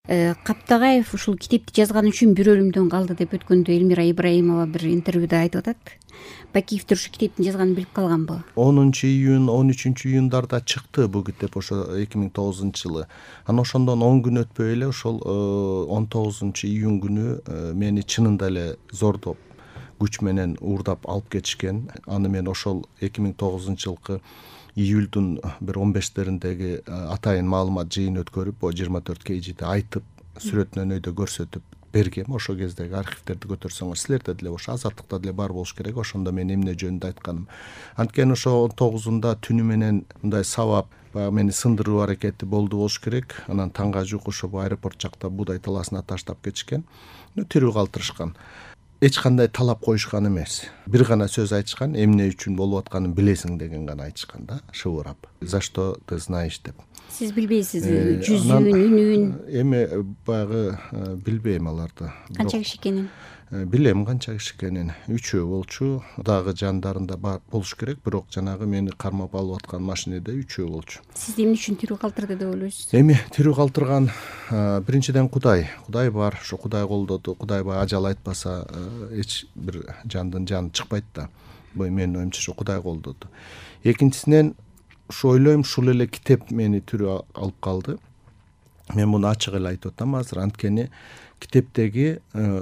Каптагаев ушул китепти жазган үчүн бир өлүмдөн калды деп өткөндө Элмира Ибраимова бир интервьюда айтып атат. Бакиевдер ушу китептин жазганын билип калганбы? 10-июнь 13-июндарда чыкты бул китеп, ошо 2009-жылы. Анан ошондон 10 күн өтпөй эле ошол 19-июнь күнү мени чынында эле зордоп күч менен уурдап алып кетишкен. Аны мен ошол 2009-жылкы июлдун бир 15-лериндеги атайын маалымат жыйын өткөрүп, 24 KG'де айтып, сүрөтүнөн өйдө көрсөтүп бергем. Ошол кездеги архивтерди көтөрсөңөр, силерде деле ошо Азаттыкта деле бар болуш керек. Ошондо мен эмне жөнүндө айтканым. Анткени ошо 19-унда түнү менен мындай сабап баягы мени сындыруу аракети болду болуш керек. Анан таңга жук ошо аэропорт жакта буудай талаасына таштап кетишкен. Тирүү калтырышкан. Эч кандай талап коюшкан эмес. Бир гана сөз айтышкан, эмне үчүн болуп атканын билесиң деген гана айтышкан да, шыбырап. За что ты знаешь деп. Сиз билбейсиз жүзүн, үнүн? Эми баягы билбейм аларды. Канча киши экенин? Билем канча киши экенин. 3 болчу. Дагы жандарында бар болуш керек, бирок жанагы мени кармап алып аткан машинеде 3 болчу. Сизди эмне үчүн тирүү калтырды деп ойлойсуз? Эми тирүү калтырган биринчиден Кудай бар. Ошо Кудай колдоду. Кудай баягы ажал айтпаса эч бир жандын жаны чыкпайт да. Бул менин оюмча ошо Кудай колдоду. Экинчисинен ушу ойлойм, ушул эле китеп мени тирүү алып калды. Мен муну ачык эле айтып атам азыр, анткени китептеги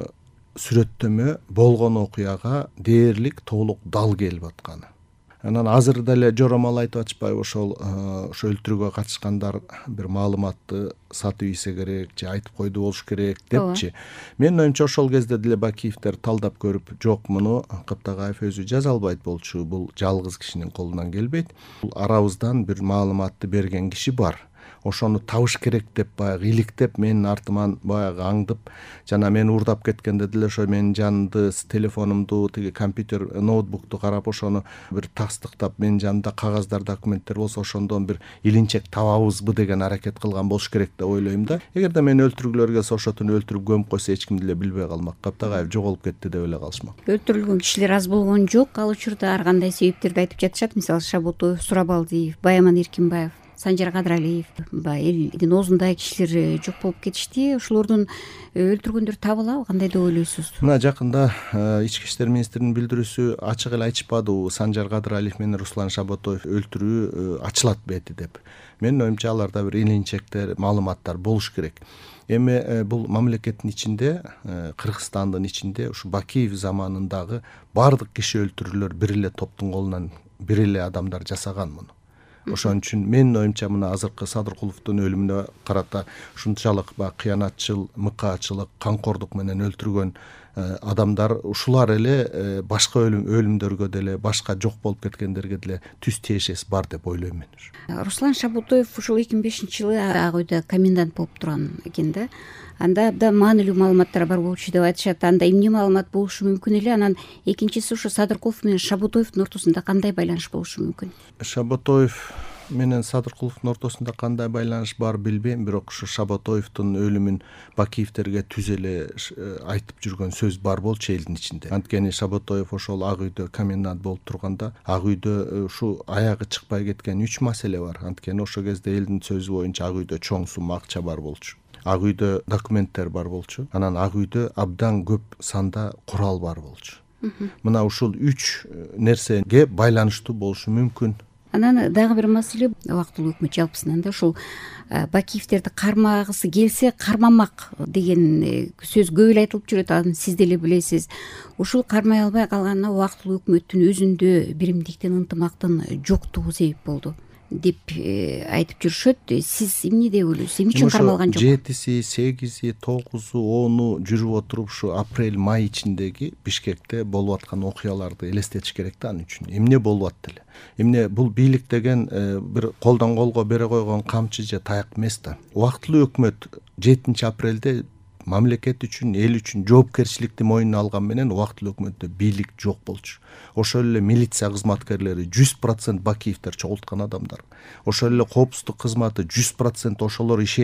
сүрөттөмө болгон окуяга дээрлик толук дал келип атканы. Анан азыр деле жоромал айтып атышпайбы, ошол өлтүрүүгө катышкандар бир маалыматты сатып ийсе керек же айтып койду болуш керек депчи. Менин оюмча ошол кезде деле Бакиевдер талдап көрүп, жок, муну Каптагаев өзү жаза албайт болчу, бул жалгыз кишинин колунан келбейт. Бул арабыздан бир маалыматты берген киши бар. Ошону табыш керек деп баягы иликтеп менин артыман баягы аңдып, жана мен уурдап кеткенде деле ошо менин жанымды, телефонумду, тиги компьютер, ноутбукту карап, ошону бир тастыктап, менин жанымда кагаздар, документтер болсо ошондон бир илинчек табабызбы деген аракет кылган болуш керек деп ойлойм да. Эгерде мени өлтүргүлөрү келсе, ошо түнү өлтүрүп көмүп койсо эч ким деле билбей калмак. Каптагаев жоголуп кетти деп эле калышмак. Өлтүрүлгөн кишилер аз болгон жок. Ал учурда ар кандай себептерди айтып жатышат. Мисалы Шабутоев, Сурабалдиев, Байаман Эркинбаев, Санжар Кадыралиев, элдин оозундагы кишилер жок болуп кетишти. Ошолордун өлтүргөндөр табылабы? Кандай деп ойлойсуз? Мына жакында ички иштер министринин билдирүүсү ачык эле айтышпадыбы, Санжар Кадыралиев менен Руслан Шабутоев өлтүрүү ачылат бети деп. Менин оюмча аларда бир илинчектер, маалыматтар болуш керек. Эми бул мамлекеттин ичинде, Кыргызстандын ичинде ушу Бакиев заманындагы баардык киши өлтүрүүлөр бир эле топтун колунан бир эле адамдар жасаган муну. Ошон үчүн менин оюмча мына азыркы Садыркуловдун өлүмүнө карата ушунчалык кыянатчыл, мыкаачылык, камкордук менен өлтүргөн адамдар ушулар эле башка өлүмдөргө деле, башка жок болуп кеткендерге деле түз тиешеси бар деп ойлойм мен. Руслан Шабутоев ушул 2005-жылы ак үйдө комендант болуп турган экен да. Анда да маанилүү маалыматтар бар болчу деп айтышат. Анда эмне маалымат болушу мүмкүн эле? Анан экинчиси ушу Садыркулов менен Шабутоевдун ортосунда кандай байланыш болушу мүмкүн? Шабутоев менен Садыркуловдун ортосунда кандай байланыш бар билбейм, бирок ушу Шабутоевдун өлүмүн Бакиевдерге түз эле айтып жүргөн сөз бар болчу элдин ичинде. Анткени Шабутоев ошол ак үйдө комендант болуп турганда, ак үйдө ушу аягы чыкпай кеткен 3 маселе бар. Анткени ошол кезде элдин сөзү боюнча ак үйдө чоң сумма акча бар болчу. Ак үйдө документтер бар болчу. Анан ак үйдө абдан көп санда курал бар болчу. Мына ушул 3 нерсеге байланыштуу болушу мүмкүн. Анан дагы бир маселе, убактылуу өкмөт жалпысынан да ушул Бакиевдерди кармагысы келсе кармамак деген сөз көп эле айтылып жүрөт. Аны сиз деле билесиз. Ушул кармай албай калганына убактылуу өкмөттүн өзүндө биримдиктин, ынтымактын жоктугу себеп болду деп айтып жүрүшөт. Сиз эмне деп ойлойсуз? Эмне үчүн кармалган жок? 7-си, 8-и, 9-у, 10-у жүрүп отуруп ушу апрель-май ичиндеги Бишкекте болуп аткан окуяларды элестетиш керек да. Аны үчүн эмне болуп атты эле? Эмне бул бийлик деген бир колдон колго бере койгон камчы же таяк эмес да. Убактылуу өкмөт 7-апрелде мамлекет үчүн, эл үчүн жоопкерчиликти мойнуна алган менен убактылуу өкмөттө бийлик жок болчу. Ошол эле милиция кызматкерлери 100% Бакиевдер чогулткан адамдар. Ошол эле коопсуздук кызматы 100% ошолор ишенип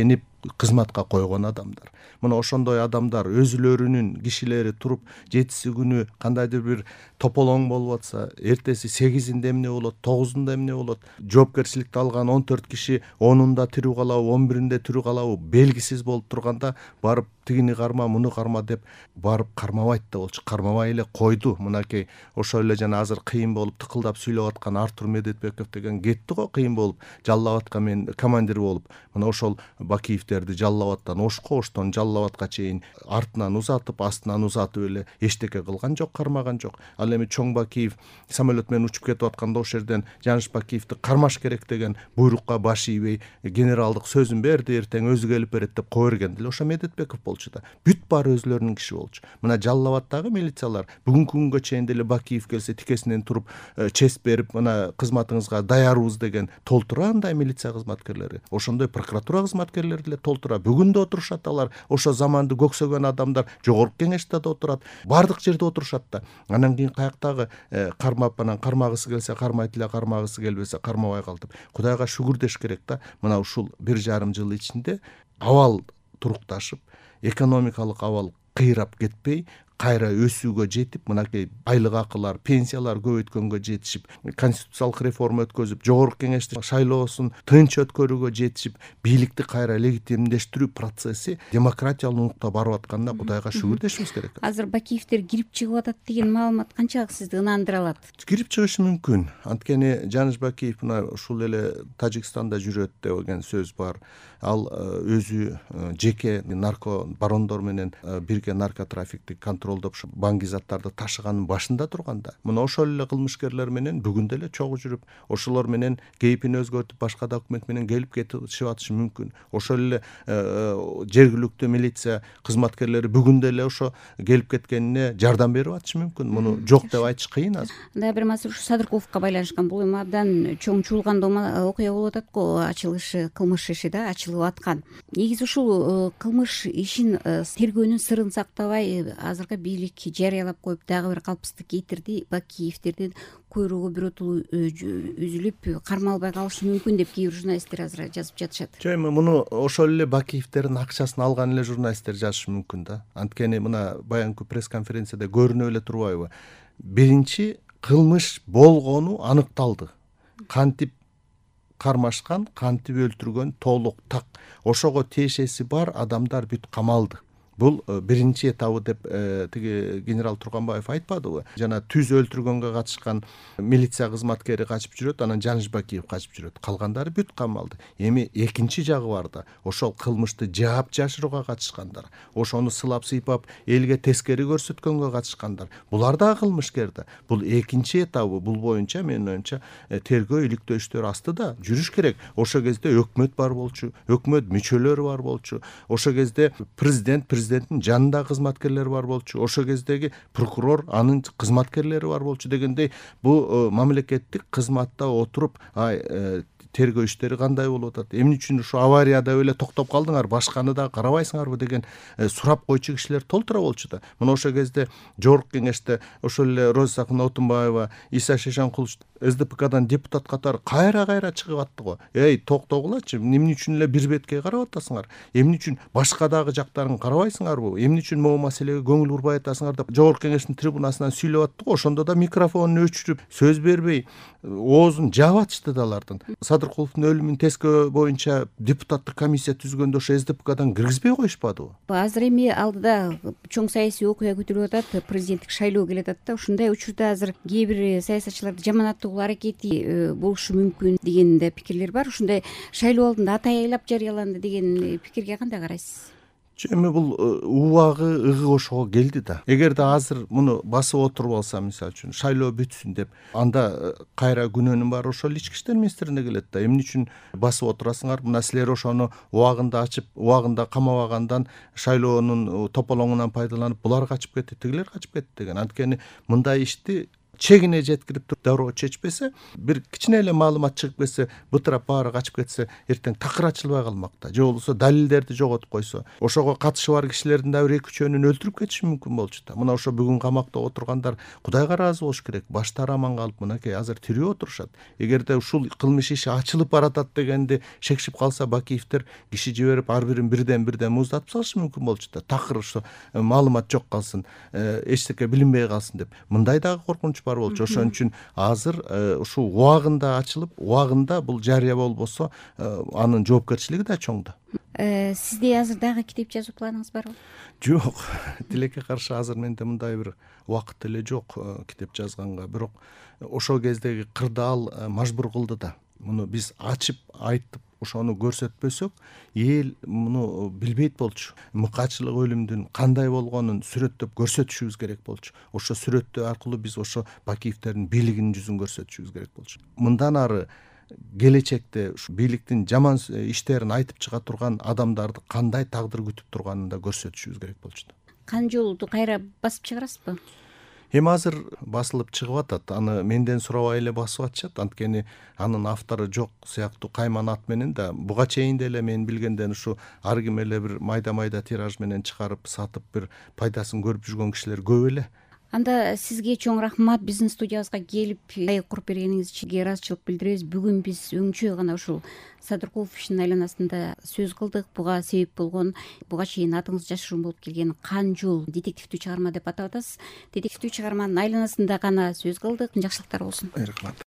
кызматка койгон адамдар. Мына ошондой адамдар өзүлөрүнүн кишилери туруп 7 күнү кандайдыр бир тополоң болуп атса, эртеси 8-inde эмне болот, 9-unda эмне болот, жоопкерчиликти алган 14 киши 10-unda тирүү калабы, 11-inde тирүү калабы белгисиз болуп турганда барып тигини карма, муну карма деп барып кармабайт да болчу. Кармабай эле койду. Мынакей ошол эле жана азыр кыйын болуп тыкылдап сүйлөп аткан Артур Медетбеков деген кетти го, кыйын болуп жаллап аткан мен командир болуп. Мына ошол Бакиевтерди жаллап аттан оштон жаллап атка чейин артынан узатып, астынан узатып эле эчтеке кылган жок, кармаган жок. Ал эми Чоң Бакиев самолет менен учуп кетип атканда ошол жерден Жаныш Бакиевди кармаш керек деген буйрукка баш ийбей генералдык сөзүн берди, эртең өзү келип берет деп кое берген деле ошо Медетбеков болчу да. Бүт баары өзлөрүнүн киши болчу. Мына жаллап аттагы милициялар бүгүнкү күнгө чейин деле Бакиев келсе тикесинен туруп чест берип, мына кызматыңызга даярбыз деген толтура андай милиция кызматкерлери. Ошондой прокуратура кызматкерлери деле толтура. Бүгүн да отурушат алар. Ошо заманды көксөгөн адамдар жогорку кеңеште да отурат. Бардык жерде отурушат да. Анан кийин каяктагы кармап анан кармагысы келсе кармайт эле, кармагысы келбесе кармабай калды. Кудайга шүгүр деш керек да. Мына ушул 1,5 жыл ичинде абал турукташып, экономикалык абал кыйрап кетпей, кайра өсүүгө жетип, мынакей айлык акылар, пенсиялар көбөйткөнгө жетишип, конституциялык реформа өткөзүп, жогорку кеңешти шайлоосун тынч өткөрүүгө жетишип, бийликти кайра легитимдештирүү процесси демократиялык нукта барып атканына Кудайга шүгүр дешибиз керек. Азыр Бакиевтер кирип чыгып атат деген маалымат канчалык сизди ынандыра алат? Кирип чыгышы мүмкүн. Анткени Жаныш Бакиев мына ушул эле Тажикстанда жүрөт деген сөз бар. Ал өзү жеке нарко барондор менен бирге наркотрафикти контролдоп ушу баңгизаттарды ташыганын башында турганда, мына ошол эле кылмышкерлер менен бүгүн деле чогуу жүрүп, ошолор менен кейпин өзгөртүп башка документ менен келип кетишип атышы мүмкүн. Ошол эле жергиликтүү милиция кызматкерлери бүгүн деле ошо келип кеткенине жардам берип атышы мүмкүн. Муну жок деп айтыш кыйын азыр. Дагы бир маселе ушу Садырковго байланышкан. Бул эми абдан чоң чуулган окуя болуп атат го, ачылышы, кылмыш иши да ачылып аткан. Негизи ушул кылмыш ишин тергөөнүн сырын сактабай азыркы бийлик жарыялап коюп дагы бир калпсыздык кетирди. Бакиевтердин куйругу биротулуу үзүлүп кармалбай калышы мүмкүн деп кээ бир журналисттер азыр жазып жатышат. Жок, эми муну ошол эле Бакиевтердин акчасын алган эле журналисттер жазышы мүмкүн да. Анткени мына баягы пресс-конференцияда көрүнүп эле турбайбы? Биринчи кылмыш болгону аныкталды. Кантип кармашкан, кантип өлтүргөн толук так. Ошого тиешеси бар адамдар бүт камалды. Бул биринчи этабы деп тиги генерал Турганбаев айтпадыбы? Жана түз өлтүргөнгө катышкан милиция кызматкери качып жүрөт, анан Жаныш Бакиев качып жүрөт. Калгандары бүт камалды. Эми экинчи жагы бар да. Ошол кылмышты жаап жашырууга катышкандар, ошону сылап сыйпап элге тескери көрсөткөнгө катышкандар. Булар да кылмышкер да. Бул экинчи этабы. Бул боюнча менин оюмча тергөө иликтөө иштери астыда жүрүш керек. Ошол кезде өкмөт бар болчу, өкмөт мүчөлөрү бар болчу. Ошол кезде президенттин жанында кызматкерлери бар болчу. Ошол кездеги прокурор, анын кызматкерлери бар болчу дегендей, бул мамлекеттик кызматта отуруп, тергөө иштери кандай болуп атат, эмне үчүн ушу аварияда эле токтоп калдыңар, башканы да карабайсыңарбы деген сурап койчу кишилер толтура болчу да. Мына ошол кезде жогорку кеңеште ошол эле Роза Отунбаева, Иса Шешенкулович СДПКдан депутат катары кайра чыгып атты го. Токтогулачы, эмне үчүн эле бир беткей карап атасыңар? Эмне үчүн башка дагы жактарын карабайсыңарбы? Эмне үчүн могу маселеге көңүл бурбай атасыңар деп жогорку кеңештин трибунасынан сүйлөп атты го. Ошондо да микрофонун өчүрүп, сөз бербей, оозун жаап атышты да алардын. Садырковдун өлүмүнүн тескөө боюнча депутаттык комиссия түзгөндө ошо СДПКдан киргизбей коюшпадыбы? Азыр эми алдыда чоң саясий окуя көтөрүлүп атат, президенттик шайлоо келе атат да. Ушундай учурда азыр кээ бир саясатчыларды жаманаттоо аракети болушу мүмкүн деген да пикирлер бар. Ушундай шайлоо алдында атай айлап жарыяланды деген пикирге кандай карайсыз? Эми бул убагы ыгы ошого келди да. Эгерде азыр муну басып отуруп алса, мисалы үчүн шайлоо бүтсүн деп, анда кайра күнөөнүн баары ошол ички иштер министрине келет да. Эмне үчүн басып отурасыңар? Мына силер ошону убагында ачып, убагында камабагандан, шайлоонун тополоңунан пайдаланып, булар качып кетти, тигилер качып кетти деген. Анткени мындай ишти чегине жеткирип туруп дароо чечпесе, бир кичине эле маалымат чыгып кетсе, бытырап баары качып кетсе, эртең такыр ачылбай калмак да. Же болбосо далилдерди жоготуп койсо, ошого катышы бар кишилердин да бир 2-3-өөнүн өлтүрүп кетиши мүмкүн болчу да. Мына ошо бүгүн камакта отургандар Кудайга ыраазы болуш керек. Баштары аман калып, мынакей азыр тирүү отурушат. Эгерде ушул кылмыш иши ачылып баратат дегенди шекшип калса, Бакиевдер киши жиберип ар бирин бирден муздатып салышы мүмкүн болчу да. Такыр ошо маалымат жок калсын, эчтеке билинбей калсын деп. Мындай дагы коркунуч бар болчу. Ошон үчүн азыр ушул убагында ачылып, убагында бул жарыя болбосо, анын жоопкерчилиги да чоң да. Сизде азыр дагы китеп жазуу планыңыз барбы? Жок, тилекке каршы азыр менде мындай бир убакыт эле жок китеп жазганга. Бирок ошол кездеги кырдаал мажбур кылды да. Муну биз ачып айтып ошону көрсөтпөсөк, эл муну билбейт болчу. Мыкаачылык өлүмдүн кандай болгонун сүрөттөп көрсөтүшүбүз керек болчу. Ошо сүрөттөө аркылуу биз ошо Бакиевдердин бийлигинин жүзүн көрсөтүшүбүз керек болчу. Мындан ары келечекте ушу бийликтин жаман иштерин айтып чыга турган адамдарды кандай тагдыр күтүп турганын да көрсөтүшүбүз керек болчу. Кан жолду кайра басып чыгарасызбы? Эми азыр басылып чыгып атат. Аны менден сурабай эле басып атышат. Анткени анын автору жок сыяктуу кайман ат менен да буга чейин деле мен билгенден ушу ар ким эле бир майда тираж менен чыгарып сатып бир пайдасын көрүп жүргөн кишилер көп эле. Анда сизге чоң рахмат, биздин студиябызга келип ай куруп бергениңиз үчүн ыраазычылык билдиребиз. Бүгүн биз өңчө гана ушул Садыркулов ишинин айланасында сөз кылдык. Буга себеп болгон, буга чейин атыңыз жашыруун болуп келген Кан жол детективдүү чыгарма деп атап атасыз. Детективдүү чыгарманын айланасында гана сөз кылдык. Жакшылыктар болсун. Рахмат.